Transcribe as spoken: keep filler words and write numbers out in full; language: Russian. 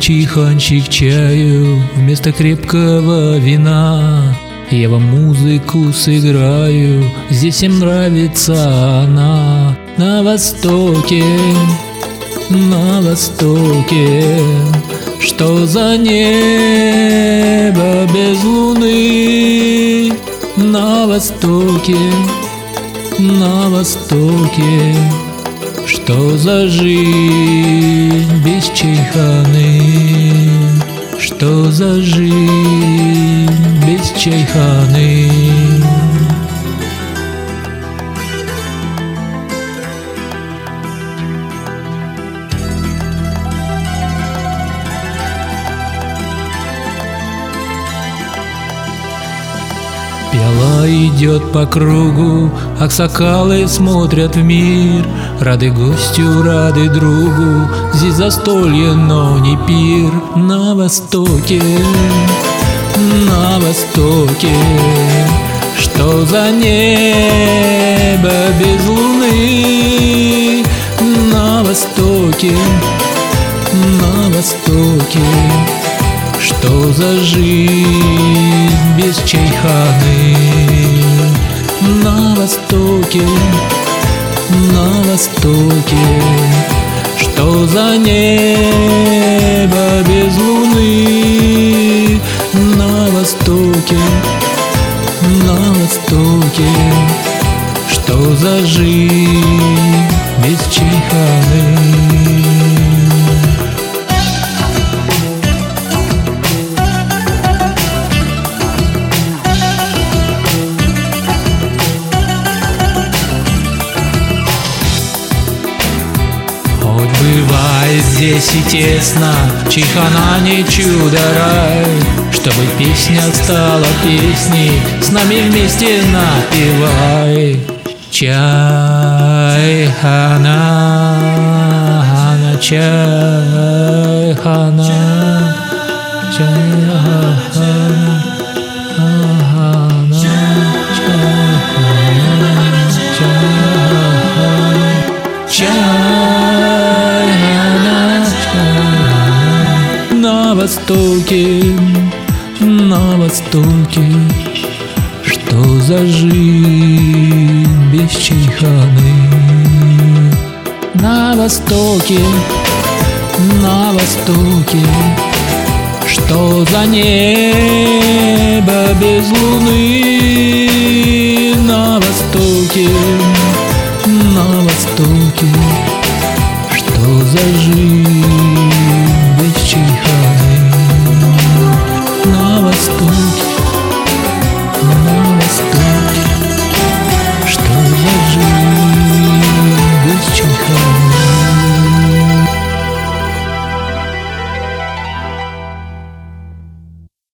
чайханчик чаю вместо крепкого вина. Я вам музыку сыграю, здесь всем нравится она. На востоке, на востоке, что за небо без луны? На востоке, на востоке, что за жизнь без чайханы? Что за жизнь без чайханы? Пиала идет по кругу, аксакалы смотрят в мир. Рады гостю, рады другу, здесь застолье, но не пир. На востоке, на востоке, что за небо без луны? На востоке, на востоке, что за жизнь без чайханы? На востоке, на востоке, что за небо без луны? На востоке, на востоке, что за жизнь без чайханы? Бывает здесь и тесно, чайхана не чудо-рай. Чтобы песня стала песней, с нами вместе напевай. Чайхана, чайхана, чайхана. На востоке, на востоке, что за жизнь без чайханы? На востоке, на востоке, что за небо без луны? На востоке, на востоке, что за жизнь